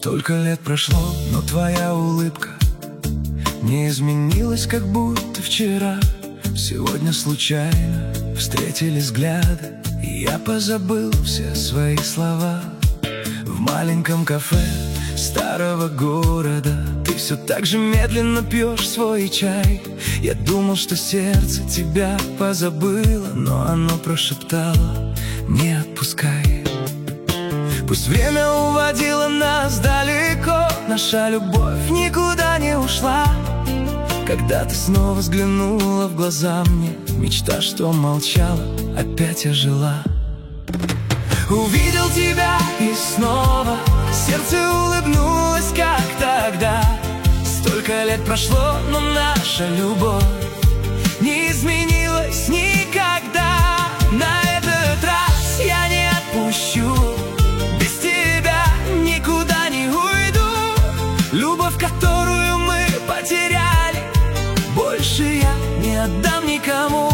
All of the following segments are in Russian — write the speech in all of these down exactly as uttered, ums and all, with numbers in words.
Столько лет прошло, но твоя улыбка не изменилась, как будто вчера. Сегодня случайно встретились взгляды, и я позабыл все свои слова. В маленьком кафе старого города ты все так же медленно пьешь свой чай. Я думал, что сердце тебя позабыло, но оно прошептало: не отпускай. Пусть время уводило нас далеко, наша любовь никуда не ушла. Когда ты снова взглянула в глаза мне, мечта, что молчала, опять ожила. Увидел тебя и снова сердце улыбнулось, как тогда. Столько лет прошло, но наша любовь не изменилась никогда. На этот раз я не отпущу, без тебя никуда не уйду. Любовь, которую мы потеряли, больше я не отдам никому.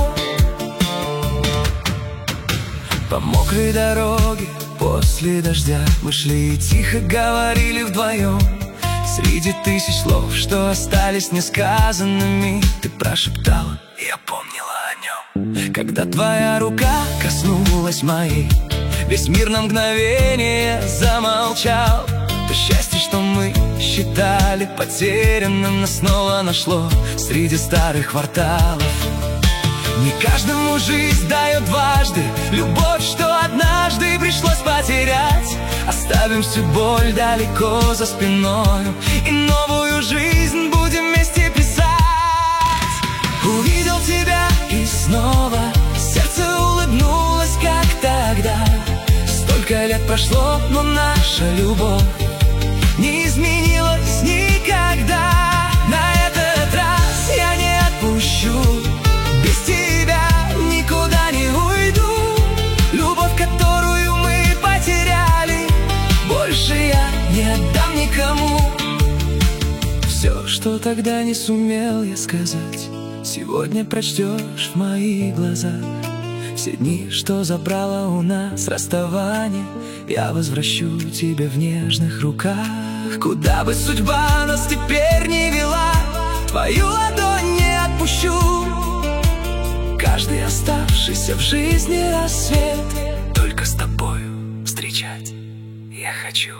По мокрой дороге после дождя мы шли и тихо говорили вдвоем. Среди тысяч слов, что остались несказанными, ты прошептала: я помнила о нем. Когда твоя рука коснулась моей, весь мир на мгновение замолчал. То счастье, что мы считали потерянным, нас снова нашло среди старых кварталов. Не каждому жизнь дает дважды любовь, что однажды пришлось потерять. Оставим всю боль далеко за спиною и новую жизнь будем вместе писать. Увидел тебя и снова сердце улыбнулось, как тогда. Столько лет прошло, но наша любовь не изменилась никогда. На этот раз я не отпущу, без тебя никуда не уйду. Любовь, которую мы потеряли, больше я не отдам никому. Все, что тогда не сумел я сказать, сегодня прочтешь в моих глазах. Все дни, что забрало у нас расставание, я возвращу тебе в нежных руках. Куда бы судьба нас теперь не вела, твою ладонь не отпущу. Каждый оставшийся в жизни рассвет только с тобою встречать я хочу.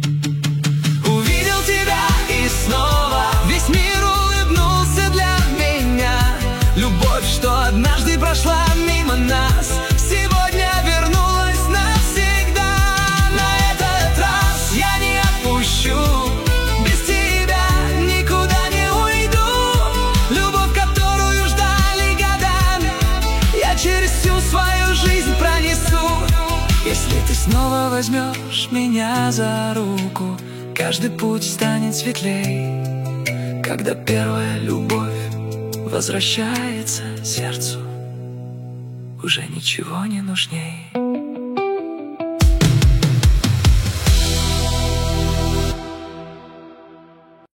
Увидел тебя и снова весь мир улыбнулся для меня. Любовь, что однажды прошла мимо нас, сегодня вернулась навсегда. На этот раз я не отпущу, без тебя никуда не уйду. Любовь, которую ждали годами, я через всю свою жизнь пронесу. Если ты снова возьмешь меня за руку, каждый путь станет светлей. Когда первая любовь возвращается сердцу, уже ничего не нужней.